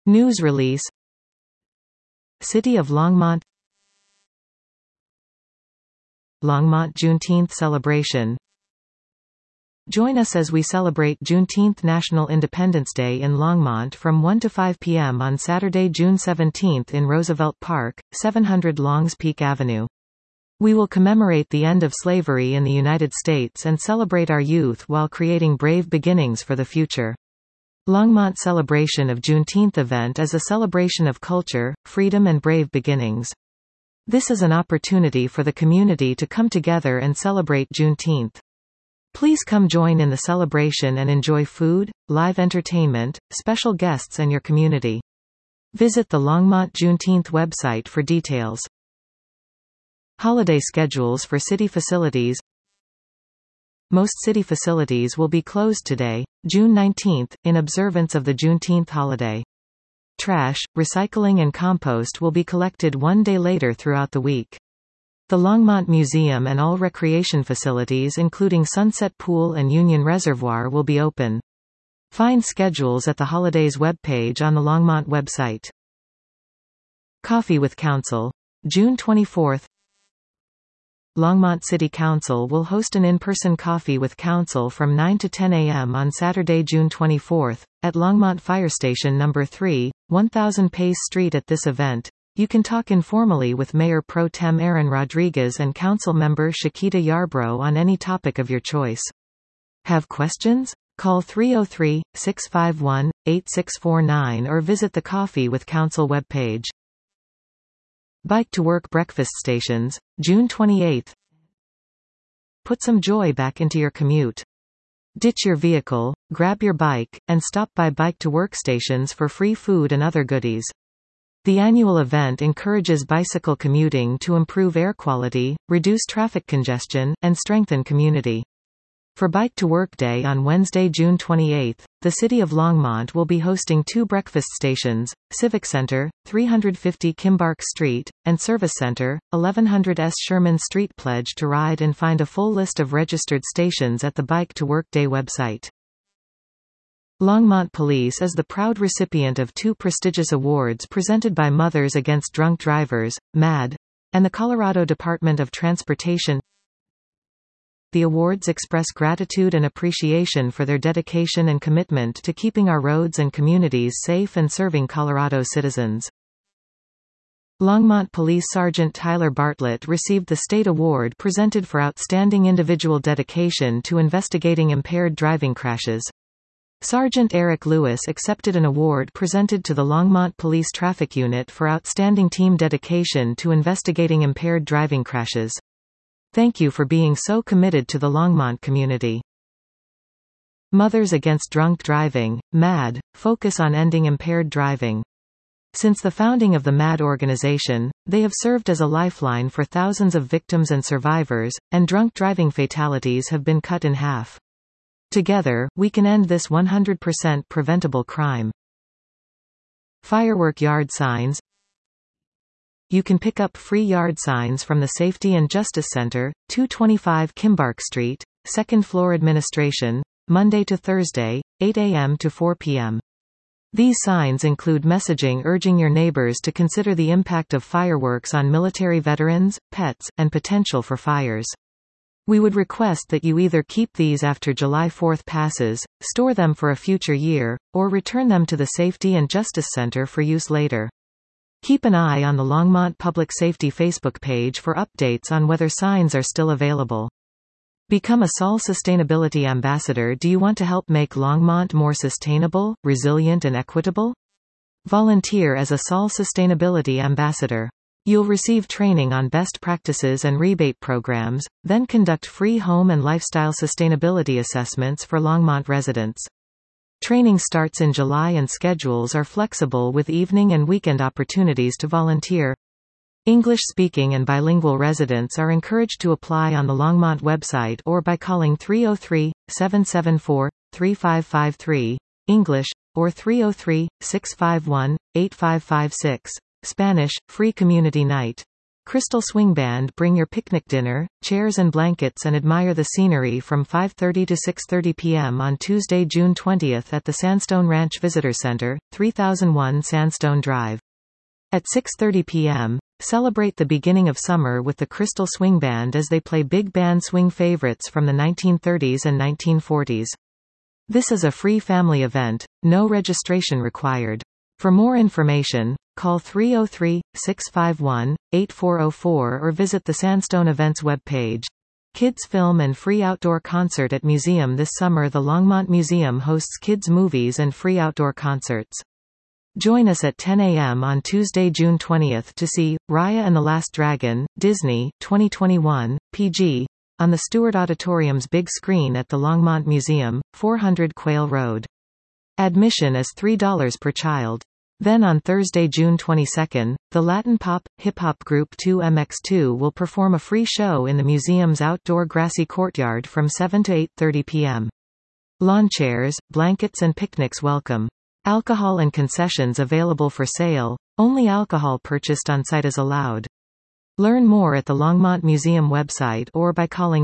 News release. City of Longmont. Longmont Juneteenth celebration. Join us as we celebrate Juneteenth National Independence Day in Longmont from 1 to 5 p.m. on Saturday, June 17 in Roosevelt Park, 700 Longs Peak Avenue. We will commemorate the end of slavery in the United States and celebrate our youth while creating brave beginnings for the future. Longmont Celebration of Juneteenth event is a celebration of culture, freedom and brave beginnings. This is an opportunity for the community to come together and celebrate Juneteenth. Please come join in the celebration and enjoy food, live entertainment, special guests and your community. Visit the Longmont Juneteenth website for details. Holiday schedules for city facilities. Most city facilities will be closed today, June 19, in observance of the Juneteenth holiday. Trash, recycling and compost will be collected one day later throughout the week. The Longmont Museum and all recreation facilities including Sunset Pool and Union Reservoir will be open. Find schedules at the holidays webpage on the Longmont website. Coffee with Council. June 24. Longmont City Council will host an in-person coffee with Council from 9 to 10 a.m. on Saturday, June 24, at Longmont Fire Station No. 3, 1000 Pace Street. At this event, you can talk informally with Mayor Pro Tem Aaron Rodriguez and Council Member Shakita Yarbrough on any topic of your choice. Have questions? Call 303-651-8649 or visit the Coffee with Council webpage. Bike to Work Breakfast Stations, June 28. Put some joy back into your commute. Ditch your vehicle, grab your bike, and stop by Bike to Work stations for free food and other goodies. The annual event encourages bicycle commuting to improve air quality, reduce traffic congestion, and strengthen community. For Bike to Work Day on Wednesday, June 28, the City of Longmont will be hosting 2 breakfast stations, Civic Center, 350 Kimbark Street, and Service Center, 1100 S. Sherman Street. Pledge to ride and find a full list of registered stations at the Bike to Work Day website. Longmont Police is the proud recipient of 2 prestigious awards presented by Mothers Against Drunk Drivers, MAD, and the Colorado Department of Transportation. The awards express gratitude and appreciation for their dedication and commitment to keeping our roads and communities safe and serving Colorado citizens. Longmont Police Sergeant Tyler Bartlett received the State Award presented for outstanding individual dedication to investigating impaired driving crashes. Sergeant Eric Lewis accepted an award presented to the Longmont Police Traffic Unit for outstanding team dedication to investigating impaired driving crashes. Thank you for being so committed to the Longmont community. Mothers Against Drunk Driving, MAD, focus on ending impaired driving. Since the founding of the MAD organization, they have served as a lifeline for thousands of victims and survivors, and drunk driving fatalities have been cut in half. Together, we can end this 100% preventable crime. Firework yard signs. You can pick up free yard signs from the Safety and Justice Center, 225 Kimbark Street, 2nd floor administration, Monday to Thursday, 8 a.m. to 4 p.m. These signs include messaging urging your neighbors to consider the impact of fireworks on military veterans, pets, and potential for fires. We would request that you either keep these after July 4th passes, store them for a future year, or return them to the Safety and Justice Center for use later. Keep an eye on the Longmont Public Safety Facebook page for updates on whether signs are still available. Become a SOL Sustainability Ambassador. Do you want to help make Longmont more sustainable, resilient and equitable? Volunteer as a SOL Sustainability Ambassador. You'll receive training on best practices and rebate programs, then conduct free home and lifestyle sustainability assessments for Longmont residents. Training starts in July and schedules are flexible with evening and weekend opportunities to volunteer. English-speaking and bilingual residents are encouraged to apply on the Longmont website or by calling 303-774-3553, English, or 303-651-8556. Spanish, Free Community Night. Crystal Swing Band. Bring your picnic dinner, chairs and blankets and admire the scenery from 5:30 to 6:30 p.m. on Tuesday, June 20 at the Sandstone Ranch Visitor Center, 3001 Sandstone Drive. At 6:30 p.m., celebrate the beginning of summer with the Crystal Swing Band as they play big band swing favorites from the 1930s and 1940s. This is a free family event, no registration required. For more information, call 303-651-8404 or visit the Sandstone Events webpage. Kids Film and Free Outdoor Concert at Museum. This summer the Longmont Museum hosts kids' movies and free outdoor concerts. Join us at 10 a.m. on Tuesday, June 20 to see Raya and the Last Dragon, Disney, 2021, PG, on the Stewart Auditorium's big screen at the Longmont Museum, 400 Quail Road. Admission is $3 per child. Then on Thursday, June 22, the Latin pop, hip-hop group 2MX2 will perform a free show in the museum's outdoor grassy courtyard from 7 to 8:30 p.m. Lawn chairs, blankets and picnics welcome. Alcohol and concessions available for sale, only alcohol purchased on site is allowed. Learn more at the Longmont Museum website or by calling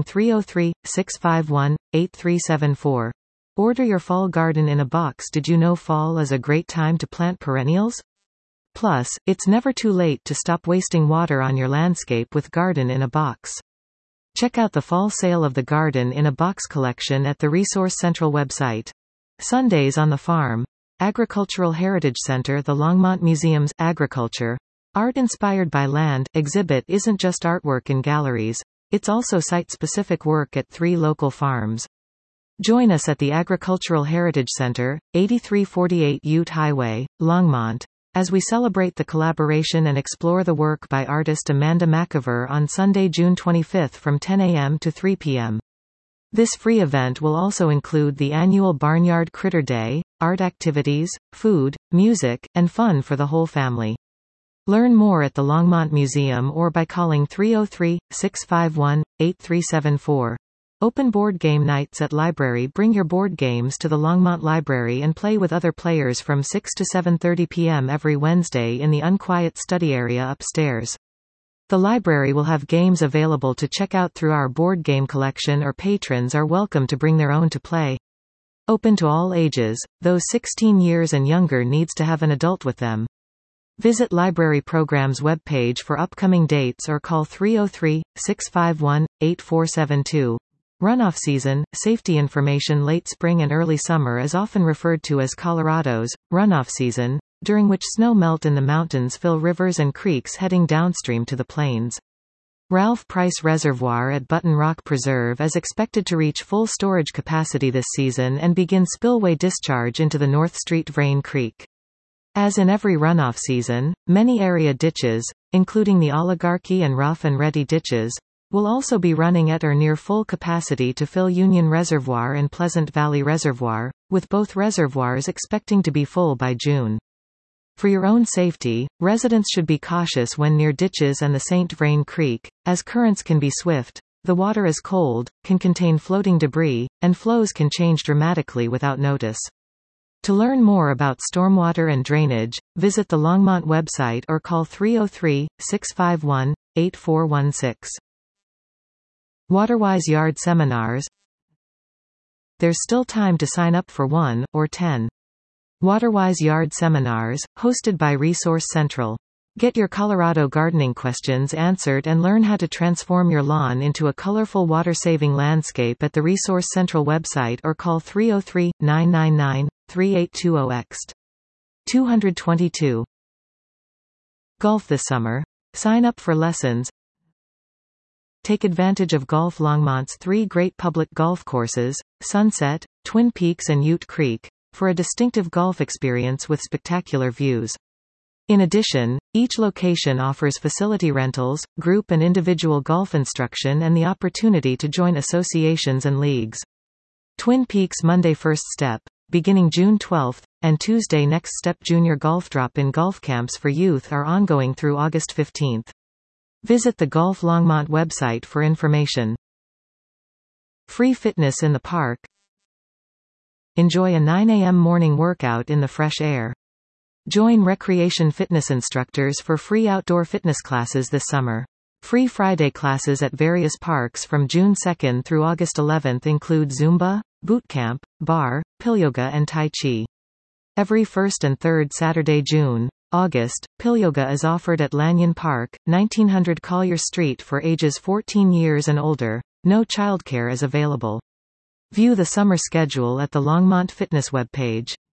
303-651-8374. Order your fall garden in a box. Did you know fall is a great time to plant perennials? Plus, it's never too late to stop wasting water on your landscape with Garden in a Box. Check out the fall sale of the Garden in a Box collection at the Resource Central website. Sundays on the Farm. Agricultural Heritage Center. The Longmont Museum's Agriculture, Art Inspired by Land exhibit isn't just artwork in galleries, it's also site-specific work at 3 local farms. Join us at the Agricultural Heritage Center, 8348 Ute Highway, Longmont, as we celebrate the collaboration and explore the work by artist Amanda McIver on Sunday, June 25 from 10 a.m. to 3 p.m. This free event will also include the annual Barnyard Critter Day, art activities, food, music, and fun for the whole family. Learn more at the Longmont Museum or by calling 303-651-8374. Open board game nights at library. Bring your board games to the Longmont Library and play with other players from 6 to 7:30 p.m. every Wednesday in the unquiet study area upstairs. The library will have games available to check out through our board game collection, or patrons are welcome to bring their own to play. Open to all ages, those 16 years and younger needs to have an adult with them. Visit library programs webpage for upcoming dates or call 303-651-8472. Runoff season, safety information. Late spring and early summer is often referred to as Colorado's runoff season, during which snow melt in the mountains fill rivers and creeks heading downstream to the plains. Ralph Price Reservoir at Button Rock Preserve is expected to reach full storage capacity this season and begin spillway discharge into the North Street Vrain Creek. As in every runoff season, many area ditches, including the Oligarchy and Rough and Ready ditches, will also be running at or near full capacity to fill Union Reservoir and Pleasant Valley Reservoir, with both reservoirs expecting to be full by June. For your own safety, residents should be cautious when near ditches and the St. Vrain Creek, as currents can be swift, the water is cold, can contain floating debris, and flows can change dramatically without notice. To learn more about stormwater and drainage, visit the Longmont website or call 303-651-8416. Waterwise Yard Seminars. There's still time to sign up for 1 or 10 Waterwise Yard Seminars, hosted by Resource Central. Get your Colorado gardening questions answered and learn how to transform your lawn into a colorful water-saving landscape at the Resource Central website or call 303-999-3820X. 222. Golf this summer. Sign up for lessons. Take advantage of Golf Longmont's 3 great public golf courses, Sunset, Twin Peaks and Ute Creek, for a distinctive golf experience with spectacular views. In addition, each location offers facility rentals, group and individual golf instruction and the opportunity to join associations and leagues. Twin Peaks Monday First Step, beginning June 12, and Tuesday Next Step Junior Golf Drop-in golf camps for youth are ongoing through August 15. Visit the Golf Longmont website for information. Free fitness in the park. Enjoy a 9 a.m. morning workout in the fresh air. Join recreation fitness instructors for free outdoor fitness classes this summer. Free Friday classes at various parks from June 2 through August 11 include Zumba, Bootcamp, Bar, Pil-yoga and Tai Chi. Every first and third Saturday June-August, Pil-yoga is offered at Lanyon Park, 1900 Collier Street for ages 14 years and older. No childcare is available. View the summer schedule at the Longmont Fitness webpage.